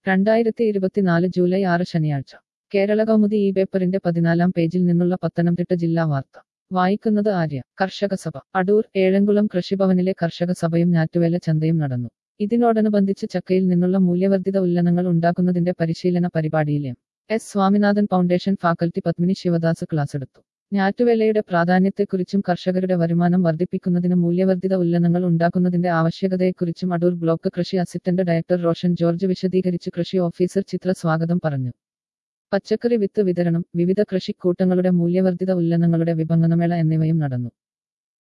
2024 July 6 ശനിയാഴ്ച കേരള കൗമുദി ഈ പേപ്പറിന്റെ 14-ാം പേജിൽ നിന്നുള്ള പത്തനംതിട്ട ജില്ലാ വാർത്ത വായിക്കുന്നത് ആര്യ. കർഷക സഭ അടൂർ ഏഴംകുളം കൃഷിഭവനിലെ കർഷക സഭയും ഞാറ്റുവേല ചന്തയും നടന്നു. ഇതിനോടനുബന്ധിച്ച് ചക്കയിൽ നിന്നുള്ള മൂല്യവർദ്ധിത ഉൽപ്പന്നങ്ങൾ ഉണ്ടാക്കുന്നതിന്റെ പരിശീലന പരിപാടിയിൽ S Swaminathan foundation faculty Padmini Sivadas ക്ലാസെടുത്തു. ഞാറ്റുവേലയുടെ പ്രാധാന്യത്തെക്കുറിച്ചും കർഷകരുടെ വരുമാനം വർദ്ധിപ്പിക്കുന്നതിന് മൂല്യവർദ്ധിത ഉൽപ്പന്നങ്ങൾ ഉണ്ടാക്കുന്നതിന്റെ ആവശ്യകതയെക്കുറിച്ചും അടൂർ ബ്ലോക്ക് കൃഷി അസിസ്റ്റന്റ് ഡയറക്ടർ റോഷൻ ജോർജ് വിശദീകരിച്ചു. കൃഷി ഓഫീസർ ചിത്ര സ്വാഗതം പറഞ്ഞു. പച്ചക്കറി വിത്ത് വിതരണം, വിവിധ കൃഷിക്കൂട്ടങ്ങളുടെ മൂല്യവർദ്ധിത ഉൽപ്പന്നങ്ങളുടെ വിപണനമേള എന്നിവയും നടന്നു.